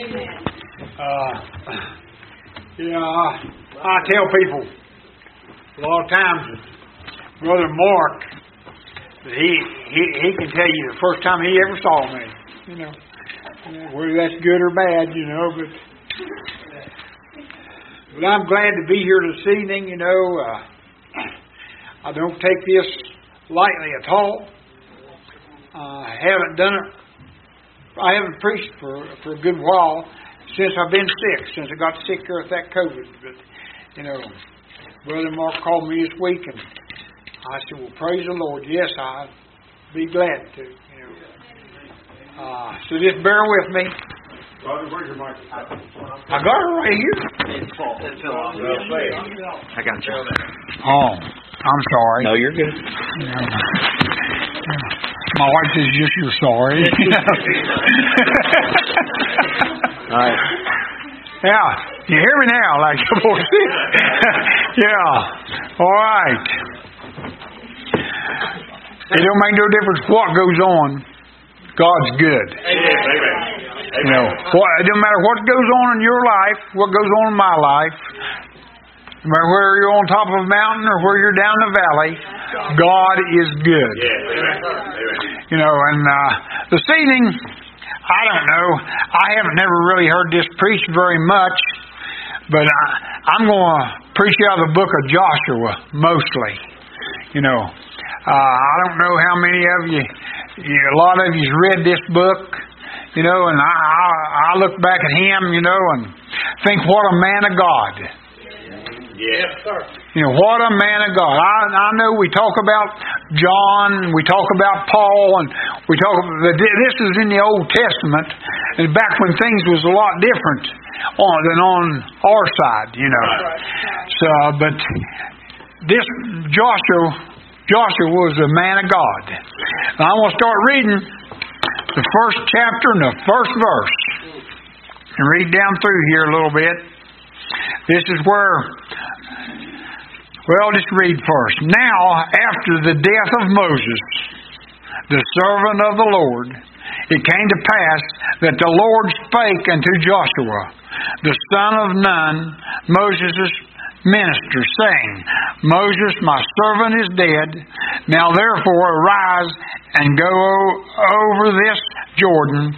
I tell people a lot of times that Brother Mark, that he can tell you the first time he ever saw me. Whether that's good or bad, but I'm glad to be here this evening. I don't take this lightly at all. I haven't done it. I haven't preached for a good while since I've been sick, since I got sick here with that COVID. But, Brother Mark called me this week, and I said, well, praise the Lord. Yes, I'd be glad to. So just bear with me. Brother, where's your microphone? I got it right here. I got you. Oh, I'm sorry. No, you're good. My wife says, yes, you're sorry. All right. Yeah. You hear me now, like you're supposed to. Yeah. All right. It don't make no difference what goes on. God's good. It don't matter what goes on in your life, what goes on in my life. No matter whether you're on top of a mountain or where you're down the valley, God is good. And this evening, I don't know. I haven't never really heard this preached very much, but I'm going to preach out of the book of Joshua mostly. I don't know how many of you, a lot of you's read this book, and I look back at him, and think, what a man of God. Yes, sir. What a man of God. I know we talk about John, we talk about Paul, and we talk about, this is in the Old Testament, and back when things was a lot different than on our side, So, but this Joshua was a man of God. Now I'm going to start reading the first chapter and the first verse, and read down through here a little bit. This is where, just read first. Now, after the death of Moses, the servant of the Lord, it came to pass that the Lord spake unto Joshua, the son of Nun, Moses' minister, saying, Moses, my servant, is dead. Now therefore arise and go over this Jordan,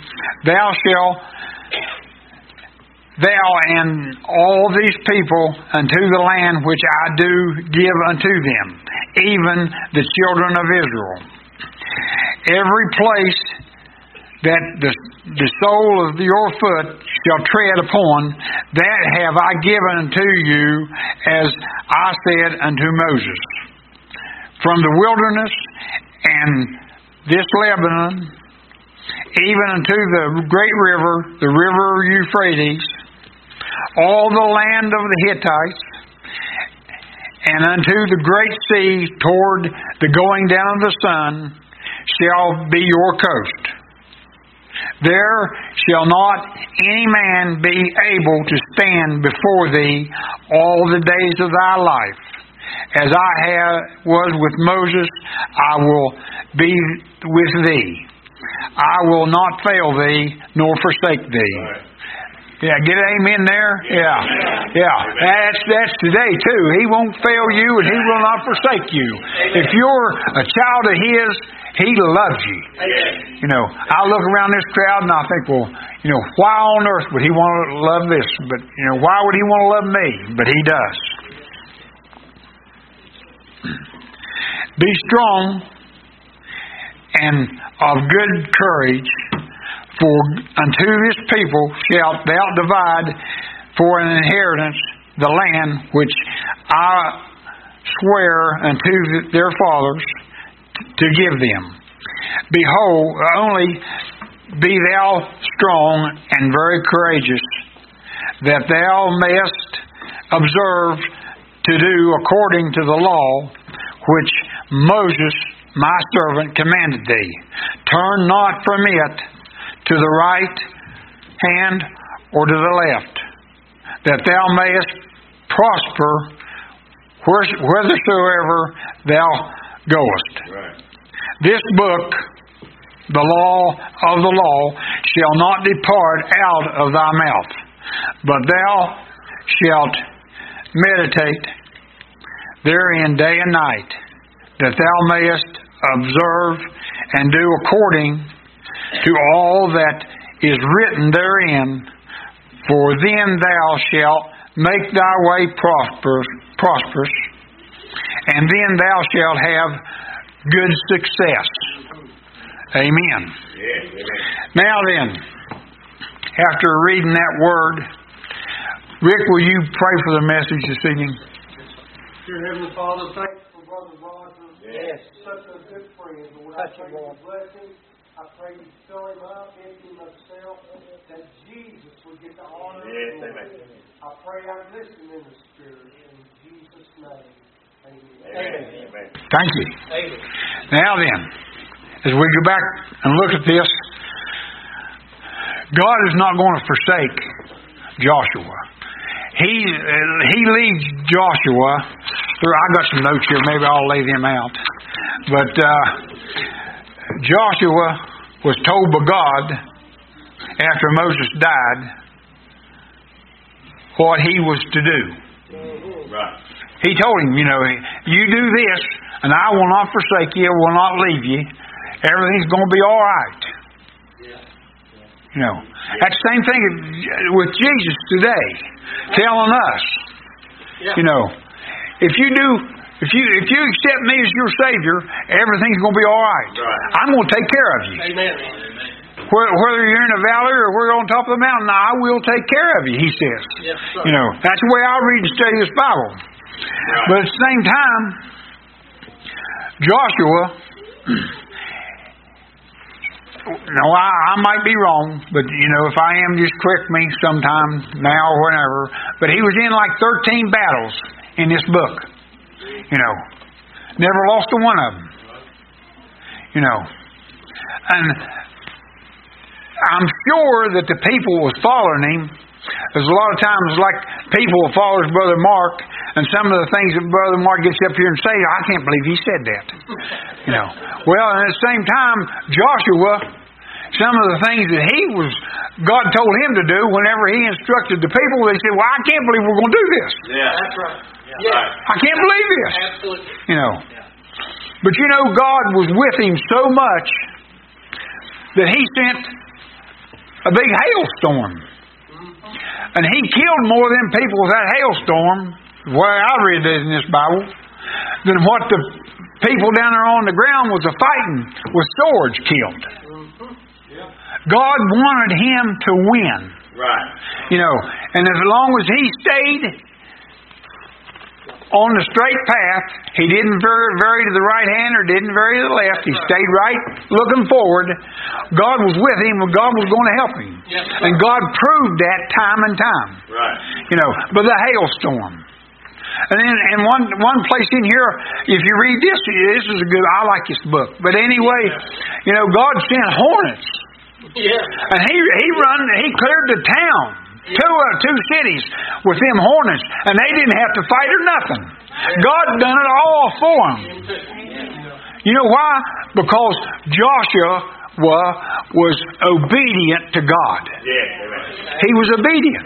thou and all these people unto the land which I do give unto them, even the children of Israel. Every place that the sole of your foot shall tread upon, that have I given unto you, as I said unto Moses. From the wilderness and this Lebanon, even unto the great river, the river Euphrates, all the land of the Hittites, and unto the great sea toward the going down of the sun, shall be your coast. There shall not any man be able to stand before thee all the days of thy life. As I was with Moses, I will be with thee. I will not fail thee, nor forsake thee. Yeah, get an amen there? Yeah. That's today too. He won't fail you, and He will not forsake you. If you're a child of His, He loves you. I look around this crowd and I think, why on earth would He want to love this? But, why would He want to love me? But He does. Be strong and of good courage, for unto this people shalt thou divide for an inheritance the land which I swear unto their fathers to give them. Behold, only be thou strong and very courageous, that thou mayest observe to do according to the law which Moses my servant commanded thee. Turn not from it to the right hand or to the left, that thou mayest prosper whithersoever thou goest. Right. This book the law of the law shall not depart out of thy mouth, but thou shalt meditate therein day and night, that thou mayest observe and do according to all that is written therein. For then thou shalt make thy way prosperous, and then thou shalt have good success. Amen. Now then, after reading that word, Rick, will you pray for the message this evening? Dear Heavenly Father, thank you for Brother Roger. Yes. Such a good friend, Lord. I pray you bless him. I pray you fill him up, empty him of self, that Jesus would get the honor and glory. I pray I listen in the Spirit. In Jesus' name. Amen. Amen. Thank you. Amen. Now then, as we go back and look at this, God is not going to forsake Joshua. He leads Joshua through. I got some notes here. Maybe I'll lay them out. But Joshua was told by God after Moses died what he was to do. Right. He told him, you do this, and I will not forsake you, will not leave you. Everything's going to be all right. That's the same thing with Jesus today, telling us, if you accept me as your Savior, everything's going to be all right. I'm going to take care of you. Amen. Whether you're in a valley or we're on top of the mountain, I will take care of you, he says. Yes, sir. That's the way I read and study this Bible. Right. But at the same time, Joshua, I might be wrong, but if I am, just correct me sometime now or whenever. But he was in like 13 battles in this book. Never lost a one of them. And I'm sure that the people was following him. There's a lot of times like people will follow Brother Mark, and some of the things that Brother Mark gets up here and say, I can't believe he said that. Well, and at the same time, Joshua, some of the things that God told him to do whenever he instructed the people, they said, well, I can't believe we're going to do this. Yeah. That's right. Yeah. I can't believe this. Absolutely. But God was with him so much that he sent a big hailstorm. And he killed more of them people with that hailstorm, the way I read it in this Bible, than what the people down there on the ground was fighting with swords killed. God wanted him to win. Right. And as long as he stayed on the straight path, he didn't vary to the right hand or didn't vary to the left. He stayed right, looking forward. God was with him, and God was going to help him. Yes, and God proved that time and time. Right. But the hailstorm. And then in one place in here, if you read this is a good. I like this book. But anyway, God sent hornets. Yeah. And he cleared the town. Two cities with them hornets, and they didn't have to fight or nothing. God done it all for them. You know why? Because Joshua was obedient to God. He was obedient.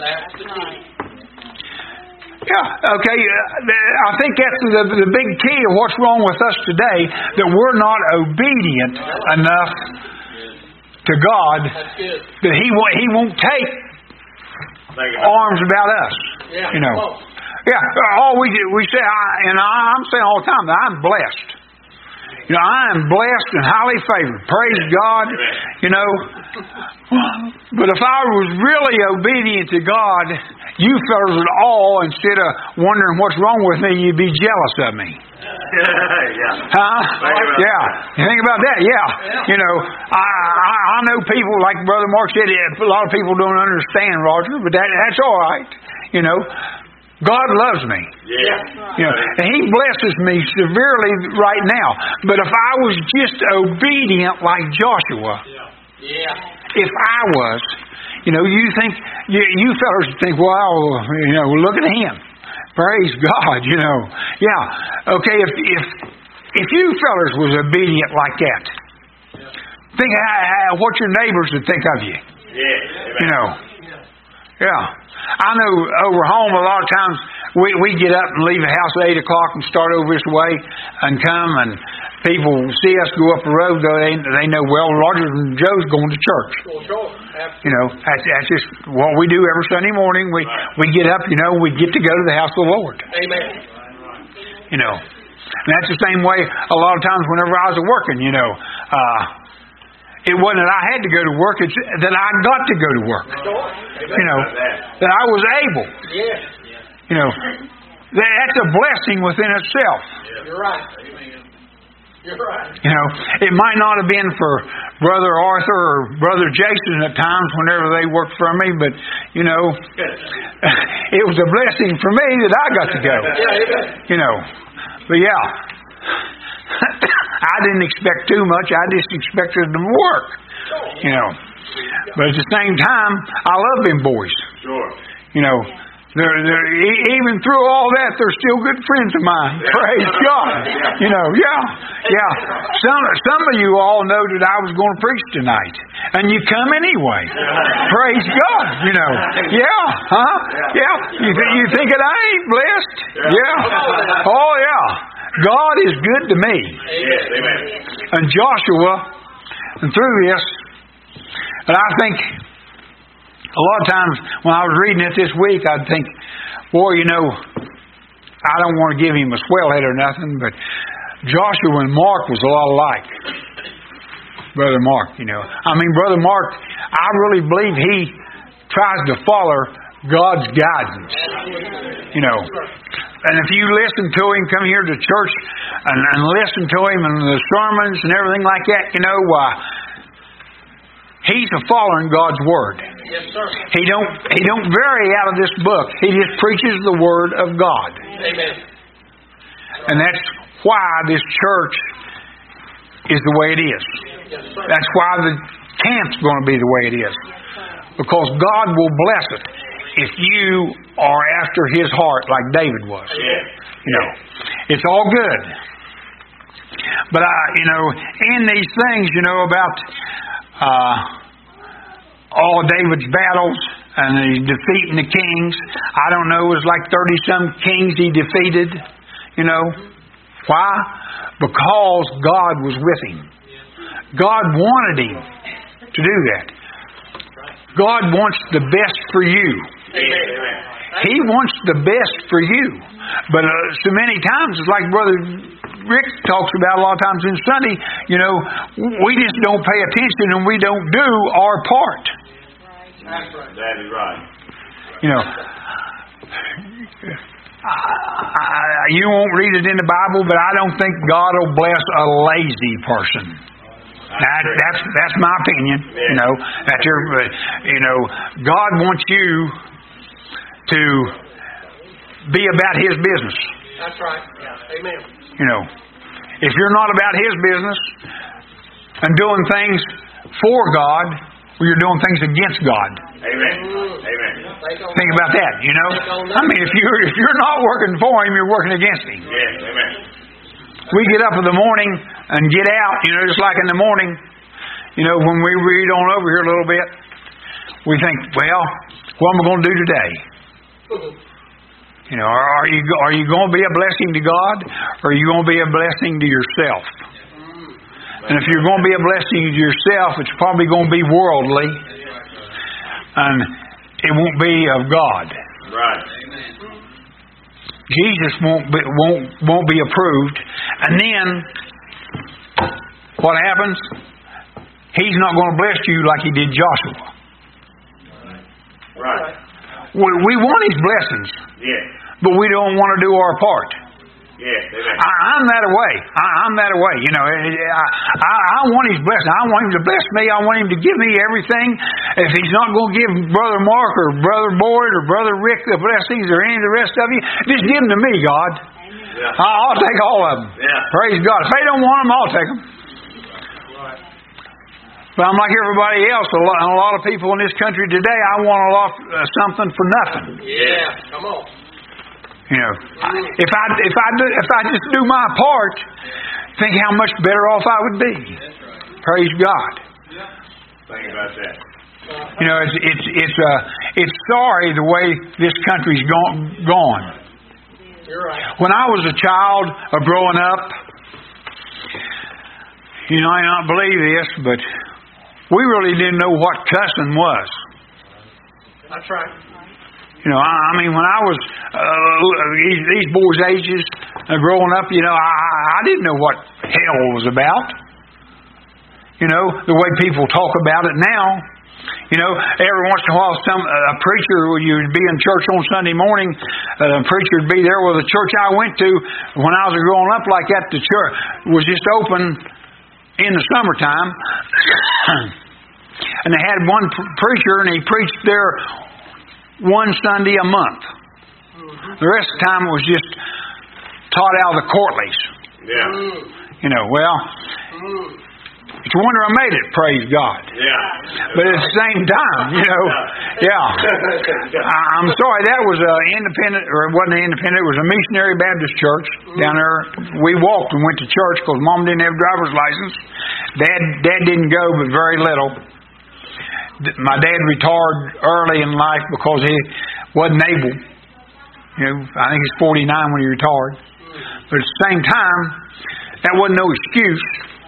Yeah, okay. I think that's the big key of what's wrong with us today, that we're not obedient enough to God, that He won't take arms about us. Yeah. Yeah. All we say, I'm saying all the time that I'm blessed. I am blessed and highly favored. Praise God. But if I was really obedient to God, you fellas would all, instead of wondering what's wrong with me, you'd be jealous of me. Yeah. Huh? Yeah. You think about that? Yeah. I know people, like Brother Mark said, a lot of people don't understand, Roger, but that's all right. God loves me. Yeah. And He blesses me severely right now. But if I was just obedient like Joshua, if I was, you think, you fellas think, well, look at him. Praise God, Yeah. Okay, if you fellas was obedient like that, Think what your neighbors would think of you. Yeah. You know. Yeah. I know over home a lot of times we get up and leave the house at 8 o'clock and start over this way and come, and people see us go up the road, they know, well, Roger and Joe's going to church. You know, that's just what we do every Sunday morning. We get up, you know, we get to go to the house of the Lord. Amen. You know. And that's the same way a lot of times whenever I was working, you know. It wasn't that I had to go to work, it's that I got to go to work. You know, that I was able. You know, that's a blessing within itself. You're right. You're right. You know, it might not have been for Brother Arthur or Brother Jason at times whenever they worked for me, but, you know, it was a blessing for me that I got to go. You know, but yeah. I didn't expect too much. I just expected them to work. You know. But at the same time, I love them boys. Sure. You know, they're even through all that, they're still good friends of mine. Praise God. You know, yeah. Some of you all know that I was going to preach tonight, and you come anyway. Praise God. You know, yeah, huh? Yeah. You think that I ain't blessed? Yeah. Oh yeah. God is good to me. Yes, amen. And Joshua, and through this, and I think a lot of times when I was reading it this week, I'd think, boy, you know, I don't want to give him a swell head or nothing, but Joshua and Mark was a lot alike. Brother Mark, you know. I mean, Brother Mark, I really believe he tries to follow God's guidance. You know. And if you listen to him, come here to church and listen to him and the sermons and everything like that, you know, he's a following God's Word. Yes, sir. He don't vary out of this book. He just preaches the Word of God. Amen. And that's why this church is the way it is. Yes, sir. That's why the camp's going to be the way it is. Because God will bless it if you are after His heart like David was. You know, it's all good. But you know, in these things, you know, about all David's battles and the defeating the kings, I don't know, it was like 30-some kings he defeated. You know, why? Because God was with him. God wanted him to do that. God wants the best for you. He wants the best for you. But so many times, it's like Brother Rick talks about a lot of times in Sunday, you know, we just don't pay attention and we don't do our part. That is right. You know, you won't read it in the Bible, but I don't think God will bless a lazy person. That's my opinion. You know, that's your. You know, God wants you to be about His business. That's right. Yeah. Amen. You know, if you're not about His business and doing things for God, well, you're doing things against God. Amen. Amen. Think about that. You know, I mean, if you're not working for Him, you're working against Him. Yes. Amen. We get up in the morning and get out. You know, just like in the morning. You know, when we read on over here a little bit, we think, well, what am I going to do today? You know, are you going to be a blessing to God, or are you going to be a blessing to yourself? And if you're going to be a blessing to yourself, it's probably going to be worldly, and it won't be of God. Right. Jesus won't be approved, and then what happens? He's not going to bless you like He did Joshua. Right. We want His blessings, Yes. but we don't want to do our part. Yes. Amen. I'm that way. I'm that way. You know, I want His blessing. I want Him to bless me. I want Him to give me everything. If He's not going to give Brother Mark or Brother Boyd or Brother Rick the blessings or any of the rest of you, just give them to me, God. Yeah. I'll take all of them. Yeah. Praise God. If they don't want them, I'll take them. But I'm like everybody else. A lot of people in this country today, I want a lot something for nothing. Yeah, come on. You know, if I just do my part, think how much better off I would be. Praise God. Think about that. You know, it's sorry the way this country's gone. You're right. When I was a child growing up, you know, I don't believe this, but we really didn't know what cussing was. That's right. You know, I mean, when I was these boys' ages growing up, you know, I didn't know what hell was about. You know, the way people talk about it now. You know, every once in a while, a preacher, you'd be in church on Sunday morning, a preacher would be there. Well, the church I went to when I was growing up like that, the church was just open in the summertime. And they had one preacher, and he preached there one Sunday a month. The rest of the time it was just taught out of the Courtleys. Yeah. You know, well, it's a wonder I made it, praise God. Yeah. But at the same time, you know, yeah. I'm sorry, that was an independent, or it wasn't an independent, it was a missionary Baptist church down there. We walked and went to church because Mom didn't have a driver's license. Dad didn't go, but very little. My dad retired early in life because he wasn't able. You know, I think he's 49 when he retired. But at the same time, that wasn't no excuse.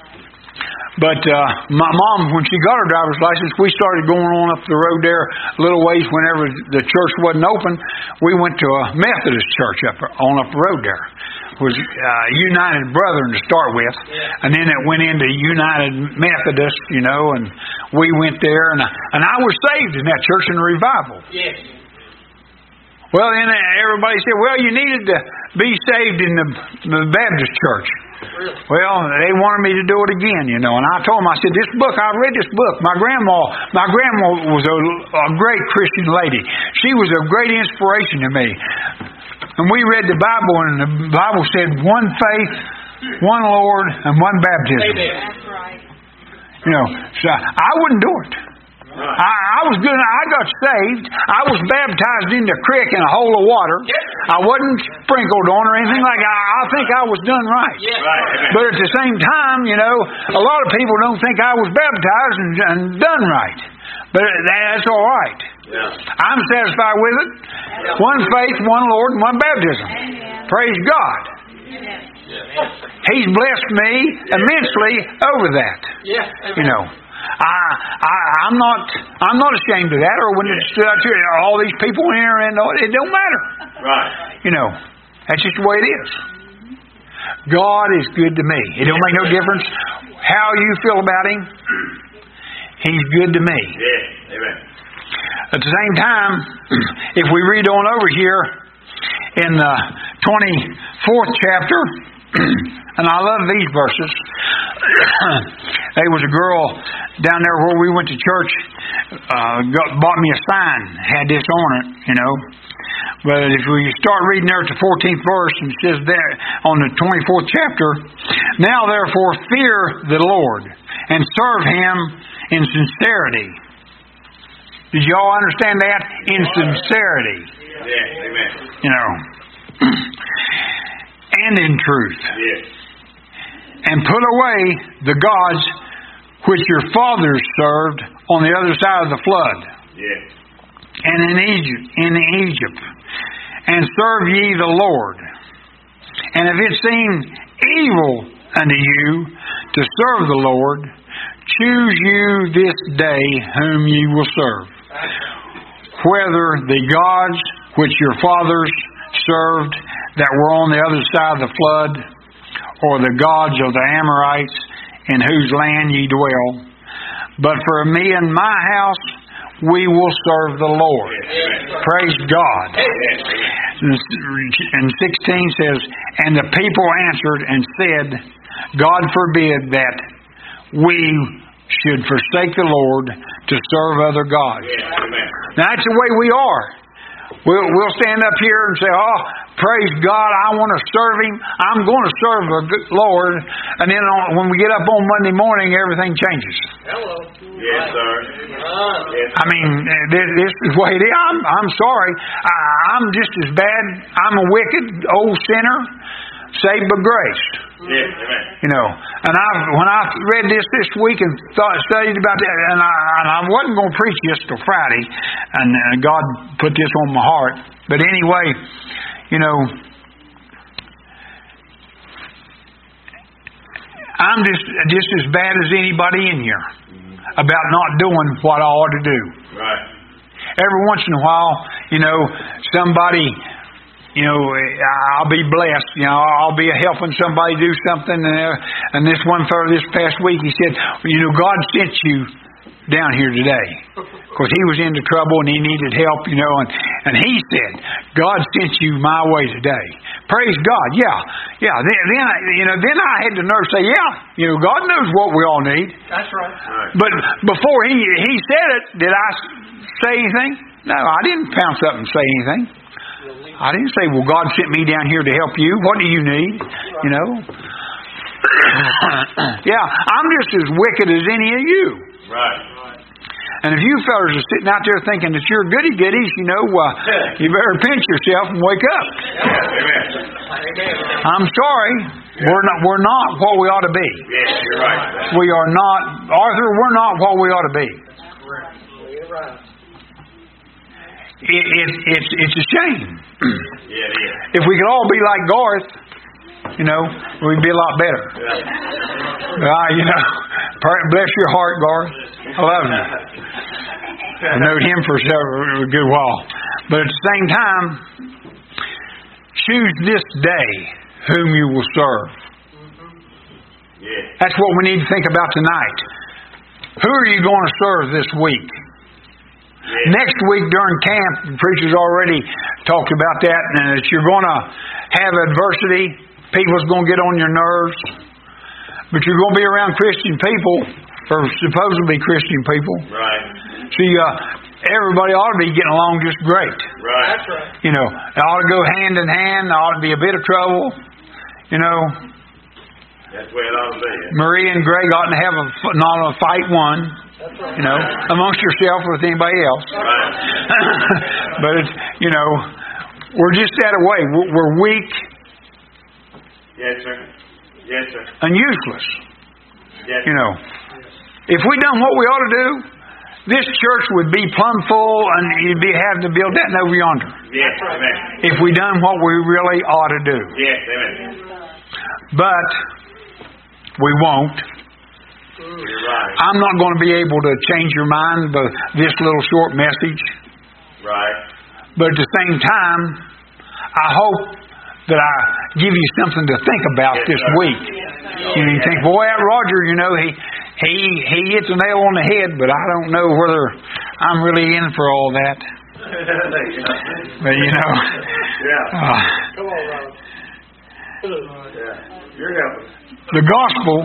But my mom, when she got her driver's license, we started going on up the road there a little ways whenever the church wasn't open. We went to a Methodist church up the road there. It was United Brethren to start with. And then it went into United Methodist, you know, and we went there. And I was saved in that church in the revival. Yes. Well, then everybody said, well, you needed to be saved in the Baptist church. Really? Well, they wanted me to do it again, you know. And I told them, I said, this book, I read this book. My grandma was a great Christian lady. She was a great inspiration to me. And we read the Bible, and the Bible said one faith, one Lord, and one baptism. Amen. That's right. You know, so I wouldn't do it. I was good. I got saved. I was baptized in the creek in a hole of water. I wasn't sprinkled on or anything like that. I think I was done right. Right. But at the same time, you know, a lot of people don't think I was baptized and done right. But that's all right. Yeah. I'm satisfied with it. One faith, one Lord, and one baptism. Amen. Praise God. Amen. He's blessed me immensely over that. Yeah. You know. I'm not ashamed of that, or when it stood out here, all these people in here, and it don't matter. Right. You know, that's just the way it is. God is good to me. It don't make no difference how you feel about Him. He's good to me. Yeah. Amen. At the same time, if we read on over here in the 24th chapter, and I love these verses. There was a girl down there where we went to church, bought me a sign, had this on it, you know. But if we start reading there at the 14th verse, and it says there on the 24th chapter, now therefore fear the Lord and serve Him in sincerity. Did y'all understand that? In sincerity. Yeah. Amen. You know. And in truth. Yes. And put away the gods which your fathers served on the other side of the flood. Yes. And in Egypt. And serve ye the Lord. And if it seem evil unto you to serve the Lord, choose you this day whom ye will serve. Whether the gods which your fathers served that were on the other side of the flood, or the gods of the Amorites in whose land ye dwell. But for me and my house, we will serve the Lord. Praise God. And 16 says, and the people answered and said, God forbid that we should forsake the Lord to serve other gods. Now that's the way we are. We'll stand up here and say, oh, praise God, I want to serve Him. I'm going to serve the Lord. And then when we get up on Monday morning, everything changes. Hello. Yes, sir. Yes. I mean, this is the way it is. I'm sorry. I'm just as bad. I'm a wicked old sinner, saved by grace. Yes, amen. You know, and when I read this week and studied about that, and I wasn't going to preach this till Friday, and God put this on my heart. But anyway, you know, I'm just as bad as anybody in here about not doing what I ought to do. Right. Every once in a while, you know, somebody, you know, I'll be blessed. You know, I'll be helping somebody do something. And this one fellow this past week, he said, you know, God sent you down here today because he was into trouble and he needed help, you know. And he said, God sent you my way today. Praise God. Yeah. Then I had the nerve to say, yeah, you know, God knows what we all need. That's right. But before he said it, did I say anything? No, I didn't pounce up and say anything. I didn't say, well, God sent me down here to help you. What do you need? You know? Yeah, I'm just as wicked as any of you. Right. And if you fellas are sitting out there thinking that you're goody-goodies, you know, you better pinch yourself and wake up. Amen. I'm sorry. We're not what we ought to be. Yes, you're right. We are not, Arthur, we're not what we ought to be. You're right. It's a shame. Yeah, it is. If we could all be like Garth, you know, we'd be a lot better. You know, bless your heart, Garth. I love you. I've known him for a good while. But at the same time, choose this day whom you will serve. Yeah. That's what we need to think about tonight. Who are you going to serve this week? Yeah. Next week during camp, the preacher's already talked about that, and that you're going to have adversity. People's going to get on your nerves. But you're going to be around Christian people, or supposedly Christian people. Right. See, everybody ought to be getting along just great. Right. That's right. You know, it ought to go hand in hand. There ought to be a bit of trouble. You know, That's where it ought to be. Marie and Greg ought to have not a fight one. That's right. You know, amongst yourself or with anybody else. Right. But it's, you know, we're just that way. We're weak Yes, sir. Yes, sir. and useless. Yes. You know, if we done what we ought to do, this church would be plumb full, and you'd be having to build that over yonder. Yes, amen. If we done what we really ought to do, Yes, amen. but we won't. You're right. I'm not going to be able to change your mind with this little short message. Right. But at the same time, I hope that I give you something to think about this week. You think, boy, that Roger, you know, he hits a nail on the head, but I don't know whether I'm really in for all that. But you know, Yeah. Come on, Rob. Yeah. You're helping. the gospel.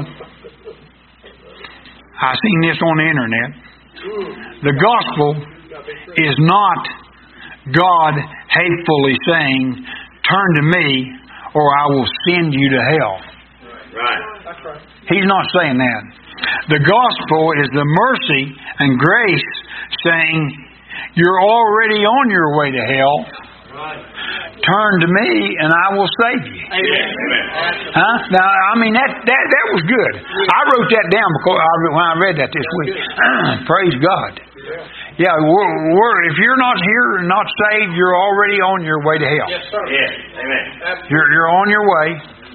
I seen this on the internet. The gospel is not God hatefully saying, "Turn to me, or I will send you to hell." Right. That's right. He's not saying that. The gospel is the mercy and grace saying, "You're already on your way to hell. Turn to me, and I will save you." Yes, amen. Huh? Now, I mean that was good. I wrote that down because when I read that this week. Praise God. Yeah, we're if you're not here and not saved, you're already on your way to hell. Yes, sir. Yes, amen. You're on your way.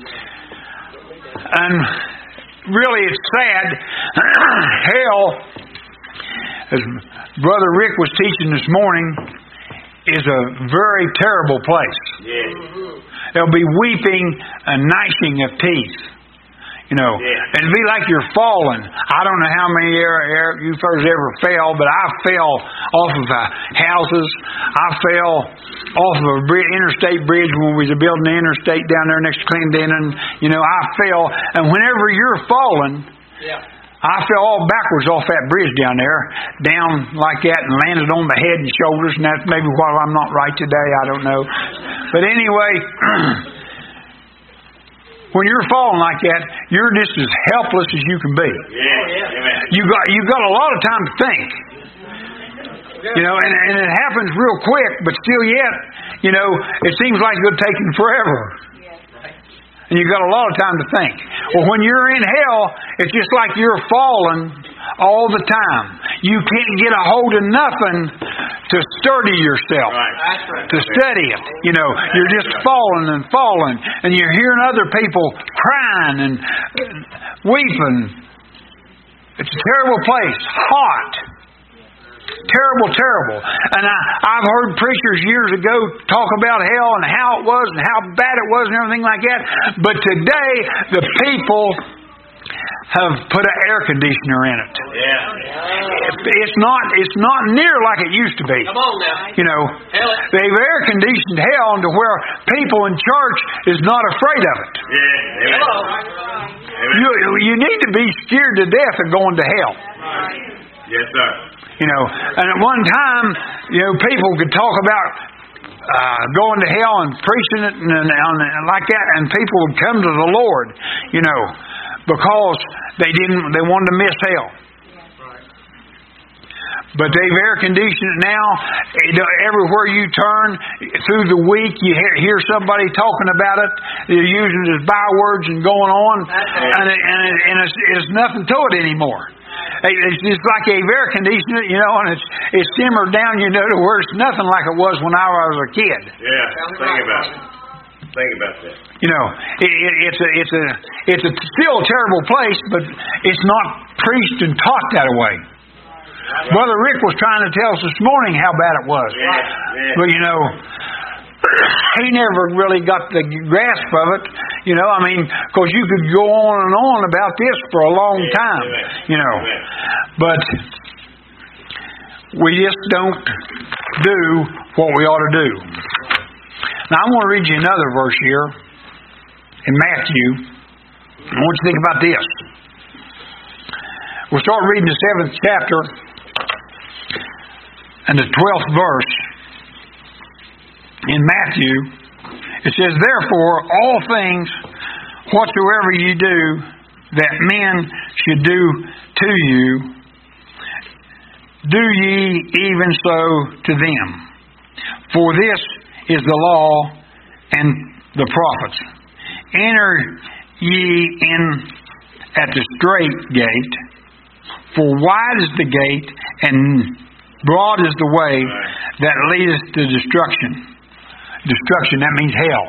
And really, it's sad. Hell, as Brother Rick was teaching this morning, is a very terrible place. Yes. There'll be weeping and gnashing of teeth. You know, Yeah. it'd be like you're falling. I don't know how many you fellas ever fell, but I fell off of houses. I fell off of a interstate bridge when we was building the interstate down there next to Clendenin. You know, I fell, and whenever you're falling, Yeah. I fell all backwards off that bridge down there, down like that, and landed on the head and shoulders, and that's maybe why I'm not right today. I don't know. But anyway, when you're falling like that, you're just as helpless as you can be. Yes, amen. You've got a lot of time to think. You know, and it happens real quick, but still yet, you know, it seems like it'll take him forever. And you've got a lot of time to think. Well, when you're in hell, it's just like you're falling all the time. You can't get a hold of nothing to sturdy yourself, to steady it. You know, you're just falling and falling, and you're hearing other people crying and weeping. It's a terrible place, hot. Terrible, terrible. And I've heard preachers years ago talk about hell and how it was and how bad it was and everything like that. But today, the people have put an air conditioner in it. It's not near like it used to be. Come on now. You know, they've air conditioned hell to where people in church is not afraid of it. You need to be scared to death of going to hell. Yes, sir. You know, and at one time, you know, people could talk about going to hell and preaching it and like that, and people would come to the Lord, you know, because they wanted to miss hell. But they've air conditioned it now. Everywhere you turn through the week, you hear somebody talking about it. They're using it as bywords and going on, and it's nothing to it anymore. It's just like they've air conditioned it, you know, and it's simmered down, you know, to where it's nothing like it was when I was a kid. Yeah, think about it. Think about that. You know, it's still a terrible place, but it's not preached and taught that way. Brother Rick was trying to tell us this morning how bad it was. But, you know, he never really got the grasp of it, you know. I mean, because you could go on and on about this for a long time, you know. But we just don't do what we ought to do. Now, I want to read you another verse here in Matthew. I want you to think about this. We'll start reading the 7th chapter and the 12th verse. In Matthew, it says, "Therefore, all things whatsoever ye do, that men should do to you, do ye even so to them. For this is the law and the prophets. Enter ye in at the strait gate, for wide is the gate, and broad is the way that leadeth to destruction." Destruction, that means hell.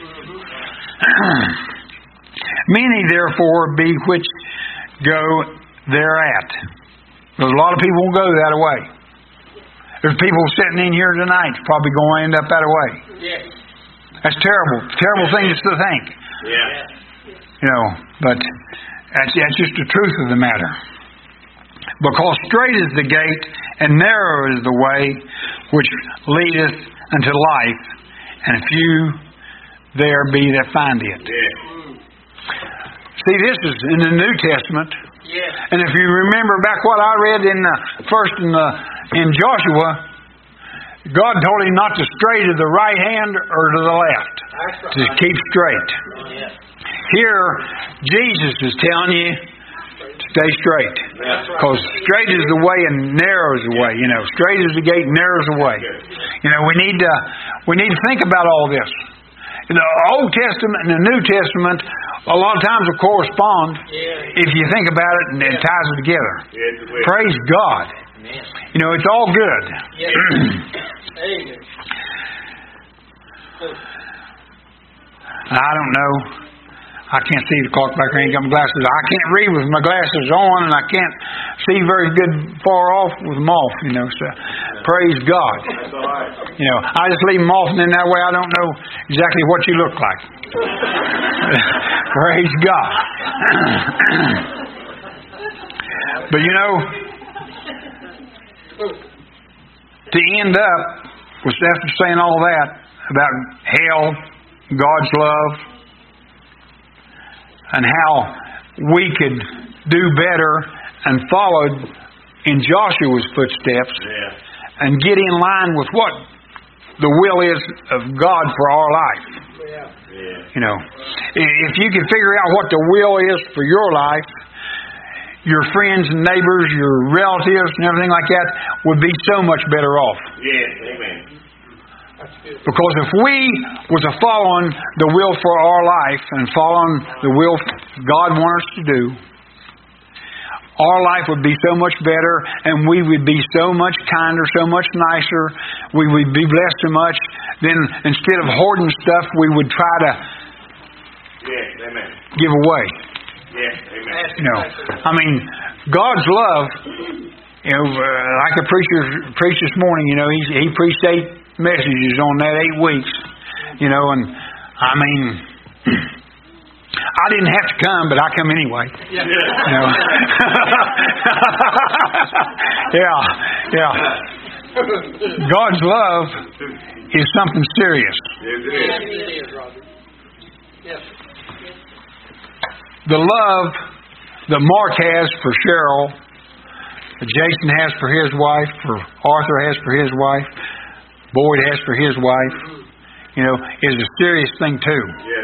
"Many therefore be which go thereat." There's a lot of people who go that way. There's people sitting in here tonight probably going to end up that way. That's terrible. Terrible things to think. You know, but that's just the truth of the matter. "Because strait is the gate, and narrow is the way which leadeth unto life, and few there be that find it." See, this is in the New Testament. And if you remember back what I read in Joshua, God told him not to stray to the right hand or to the left. To keep straight. Here, Jesus is telling you to stay straight. Because straight is the way and narrow is the way. You know, straight is the gate and narrow is the way. You know, we need to think about all this. In the Old Testament and the New Testament, a lot of times will correspond if you think about it and it ties it together. Praise God. You know, it's all good. I don't know. I can't see the clock back there. I ain't got my glasses. I can't read with my glasses on, and I can't see very good far off with them off, you know. So, praise God. You know, I just leave them off, and then that way I don't know exactly what you look like. Praise God. But, you know, to end up, was after saying all that about hell, God's love, and how we could do better and followed in Joshua's footsteps and get in line with what the will is of God for our life. You know, if you can figure out what the will is for your life, your friends and neighbors, your relatives and everything like that would be so much better off. Because if we was a following the will for our life and following the will God wants us to do, our life would be so much better, and we would be so much kinder, so much nicer. We would be blessed so much. Then instead of hoarding stuff, we would try to give away. I mean, God's love. Like the preacher preached this morning. He preached 8 messages on that 8 weeks. And I mean, I didn't have to come, but I come anyway. Yeah. God's love is something serious. The love that Mark has for Cheryl, that Jason has for his wife, for Arthur has for his wife, Boyd has for his wife, is a serious thing too.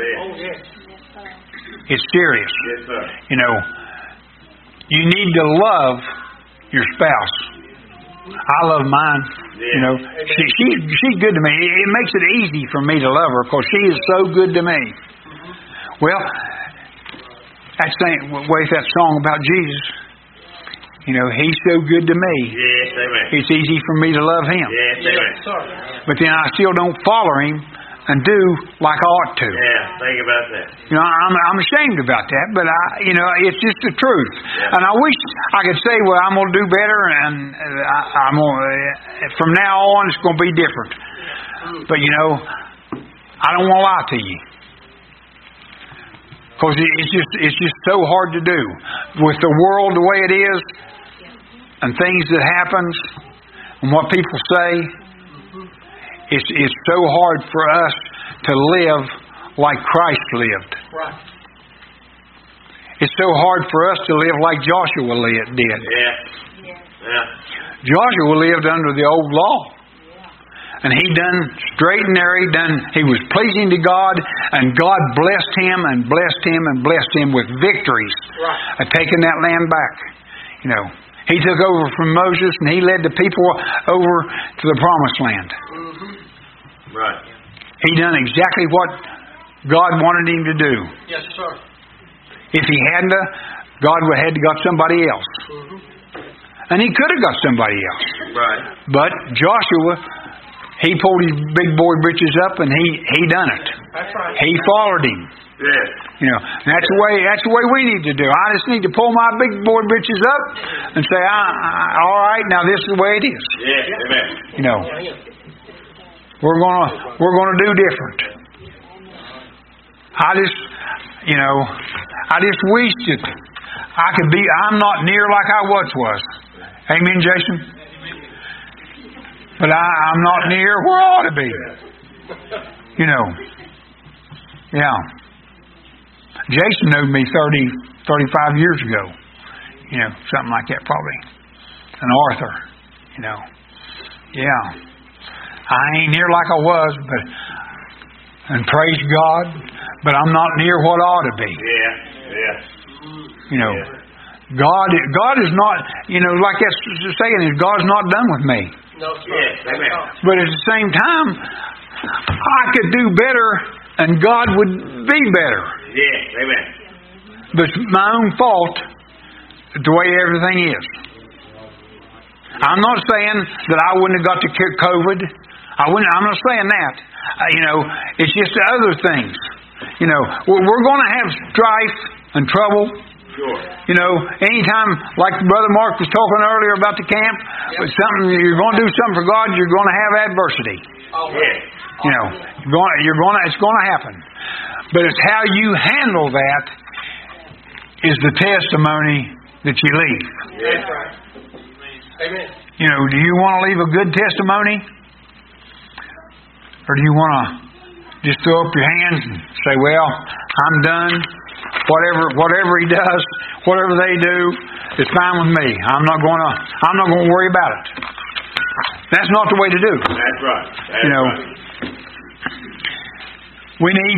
It's serious. Yes, sir. You need to love your spouse. I love mine. She's good to me. It makes it easy for me to love her because she is so good to me. Well, that's the way that song about Jesus. He's so good to me. Yes, amen. It's easy for me to love him. Yes, amen. But then I still don't follow him and do like I ought to. Yeah, think about that. I'm ashamed about that, but it's just the truth. Yeah. And I wish I could say, well, I'm going to do better, and I'm going from now on it's going to be different. But I don't want to lie to you, because it's just so hard to do with the world the way it is, and things that happens, and what people say. It's so hard for us to live like Christ lived. Right. It's so hard for us to live like Joshua did. Yeah. Joshua lived under the old law. And he done straight and narrow. He was pleasing to God, and God blessed him and blessed him and blessed him with victories of taking that land back. He took over from Moses, and he led the people over to the promised land. Right. He done exactly what God wanted him to do. Yes, sir. If he hadn't, God would have had to got somebody else. And he could have got somebody else. Right. But Joshua, he pulled his big boy britches up, and he done it. That's right. He followed him. Yeah. That's the way we need to do. I just need to pull my big boy britches up and say, all right, now this is the way it is. Yeah. Amen. We're gonna do different. I just wish that I could be. I'm not near like I once was. Amen, Jason. But I'm not near where I ought to be. Yeah. Jason knew me 35 years ago. Something like that probably. And Arthur. Yeah. I ain't near like I was, and praise God, but I'm not near what I ought to be. Yeah. God is not, like that's saying is God's not done with me. No, sir. Yes, amen. But at the same time, I could do better, and God would be better. Yes, amen. But it's my own fault the way everything is. I'm not saying that I wouldn't have got to COVID. I'm not saying that. It's just the other things. We're going to have strife and trouble. Sure. Anytime, like Brother Mark was talking earlier about the camp, something you're going to do something for God, you're going to have adversity. It's going to happen. But it's how you handle that is the testimony that you leave. That's right. Amen. Do you want to leave a good testimony? Or do you want to just throw up your hands and say, well, I'm done. Whatever he does, whatever they do, it's fine with me. I'm not going to worry about it. That's not the way to do. That's right. Right. We need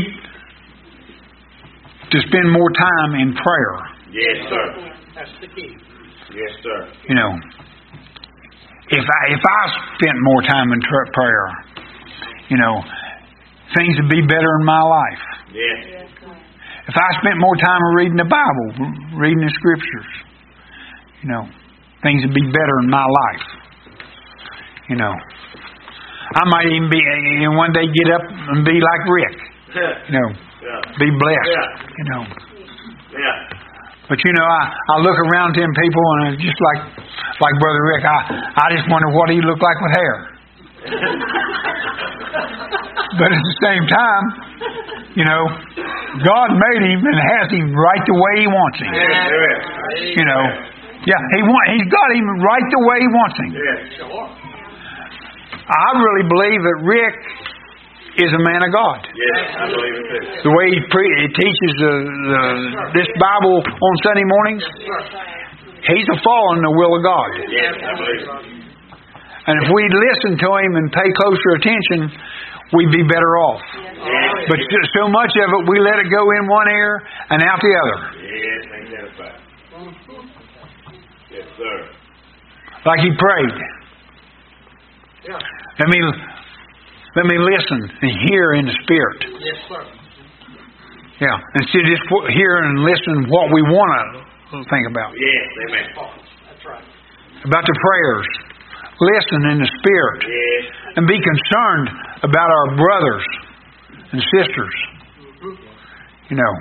to spend more time in prayer. Yes, sir. That's the key. Yes, sir. If I spent more time in prayer, you know, things would be better in my life. Yes. If I spent more time reading the Bible, reading the Scriptures, you know, things would be better in my life. You know, I might even be, one day get up and be like Rick. You know, be blessed. You know. Yeah. But you know, I look around them people and just like Brother Rick, I just wonder what he looked like with hair. But at the same time, you know, God made him and has him right the way He wants him. You know, yeah, He's got him right the way He wants him. I really believe that Rick is a man of God. Yes, I believe it too. The way he teaches this Bible on Sunday mornings, he's a following the will of God. Yes, I believe it. And if we listen to him and pay closer attention, we'd be better off. Yes. But so much of it, we let it go in one ear and out the other. Yes, ain't that a fact? Yes, sir. Like he prayed. Let me listen and hear in the Spirit. Yes, sir. Yeah, instead of just hear and listen what we want to think about. Yes, amen. That's right. About the prayers. Listen in the Spirit. Yes. And be concerned about our brothers and sisters. You know.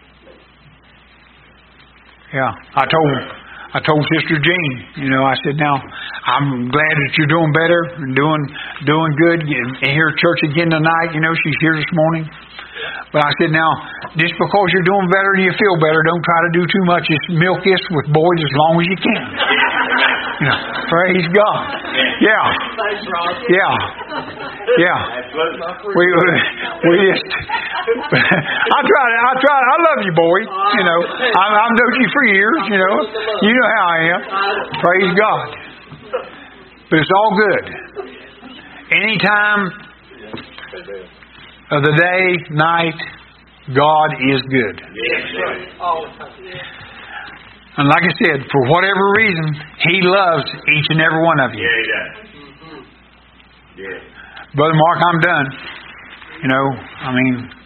Yeah, I told Sister Jean, you know, I said, now, I'm glad that you're doing better and doing good. And here at church again tonight, you know, she's here this morning. But I said, now, just because you're doing better and you feel better, don't try to do too much. Just milk this with boys as long as you can. You know, praise God. Yeah. Yeah. Yeah. We just, I love you, boy. You know, I've known you for years, you know. You know how I am. Praise God. But it's all good. Anytime of the day, night, God is good. And like I said, for whatever reason, He loves each and every one of you. Yeah, He does. Yeah. Brother Mark, I'm done. You know, I mean,